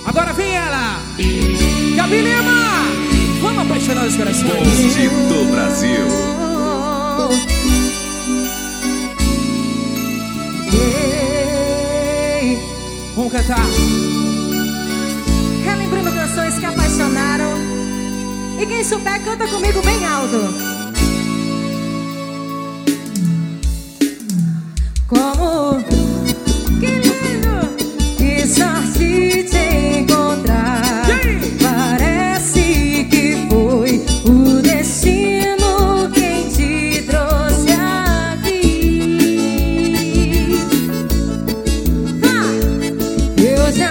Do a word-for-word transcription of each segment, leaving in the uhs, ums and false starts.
Agora vem ela, Gabi Lima. Vamos apaixonar os corações. Bonde do Brasil. Ei, vamos cantar. Relembrando canções que apaixonaram. E quem souber, canta comigo bem alto. Como que lindo, que sorte te encontrar. Parece que foi o destino quem te trouxe aqui. Ah, eu já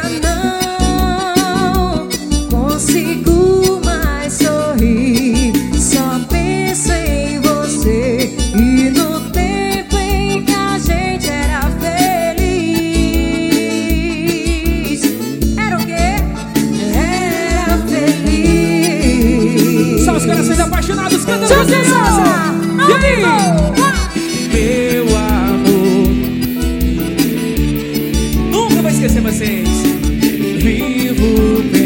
não consigo mais sorrir. Só penso em você e no tempo em que a gente era feliz. Era o quê? Era feliz. São os corações apaixonados cantando. Tchau, Senhor! E aí? Meu amor, nunca vou esquecer vocês. Vivo bem.